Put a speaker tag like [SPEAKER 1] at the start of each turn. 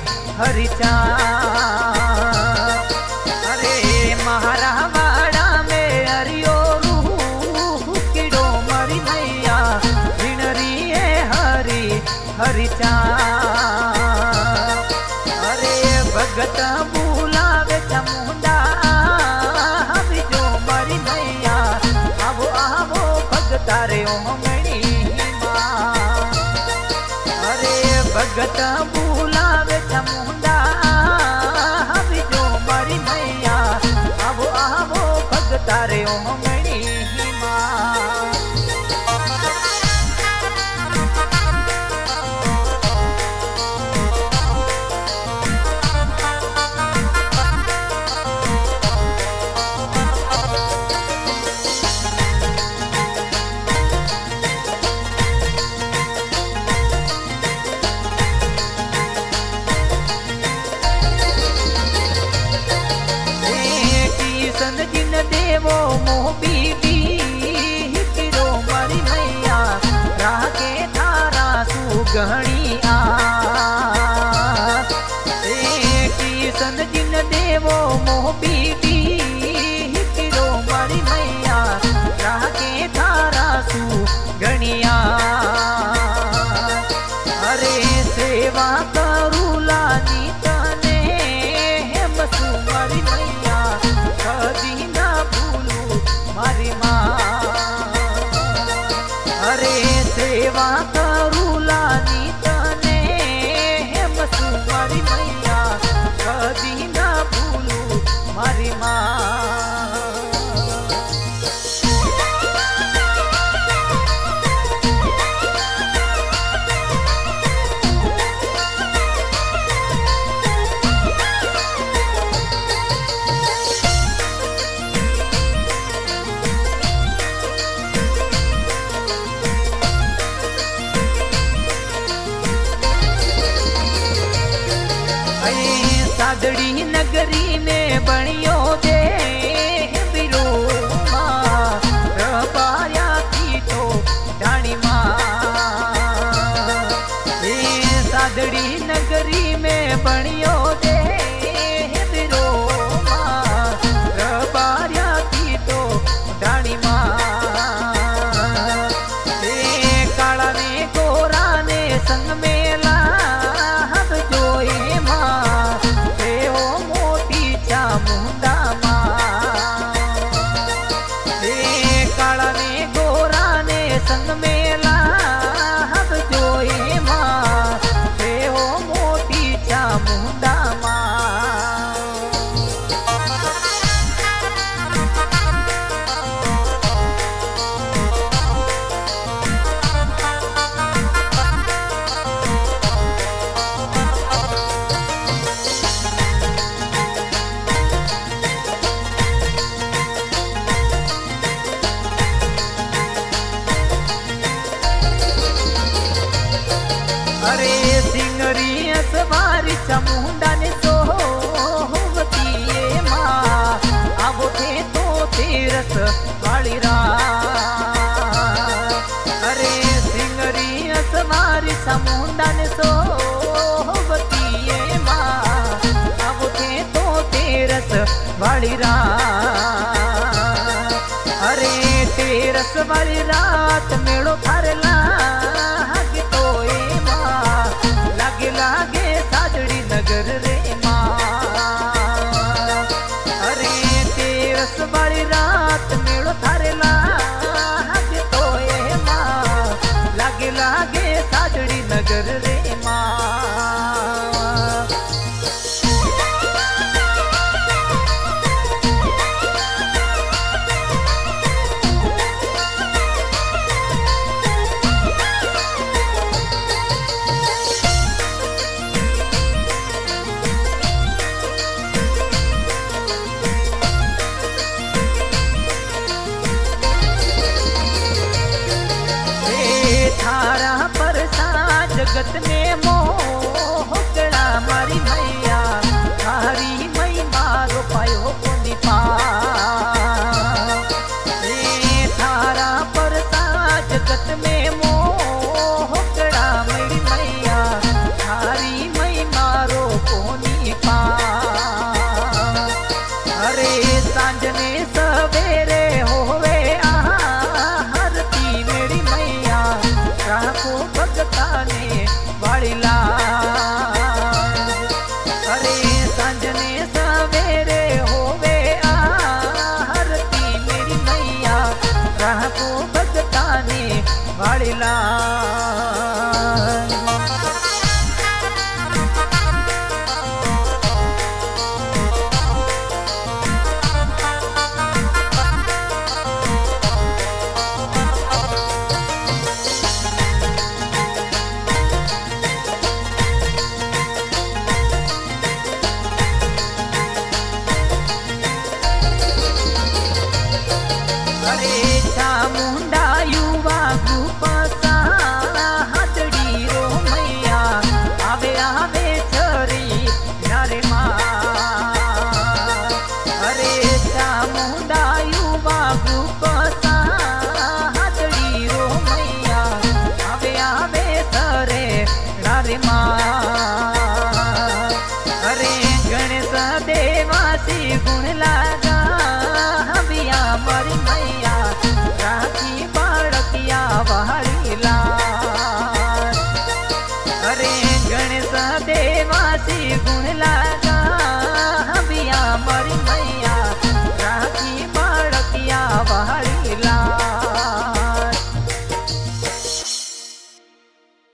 [SPEAKER 1] हरिचा। अरे महारा वाड़ा में हरियो रूह किड़ो मरी मैया भिणरी है हरी हरिचा। अरे भगत बुलावे चामुंडा बिजो मरी मैया आवो आवो भगता रे ओमणी मां। अरे भगत बुलावे चामुंडा बिजो मरी मैया आवो आवो भगता रे ओमणी मां। जिन देवो मोह बीबी किरो मरी मैया राके थारा सुगहणी आ। सन जिन देवो मोह बीबी किरो मरी मैया राके थारा सुगहणिया। अरे सेवा करूला नीतने बसु मरी मैया कदी ना भूलू मारी मां। अरे सेवा करूला नीतने बसु मारी मैया कदी ना भूलू मारी मां। सादड़ी नगरी में बनियो दे बिरो मां रबाया की तो डाणी मां। सादड़ी नगरी में बनियो दे बिरो मां रबाया की तो डाणी मां। काला ने गोरा ने संग मेला हब जोए मां चामुंडा मां। काला ने गोरा ने संग मेला हब जोए मां हो मोटी चामुंडा मां। अरे सिंगरी सवारी चामुंडा ने सोहवती मां आवो थे तो तेरस वाली रात। अरे सिंगरी सवारी चामुंडा ने सोहवती मां आवो थे तो तेरस वाली रात। अरे तेरस वाली रात मेड़ो थारला लागे सादड़ी नगर रे मां। अरे तेरस वाली रात मेड़ो थारे लागे तो ये मां लागे लागे सादड़ी नगर रे मां। थारा परसा जगत में देवासी गुण लाग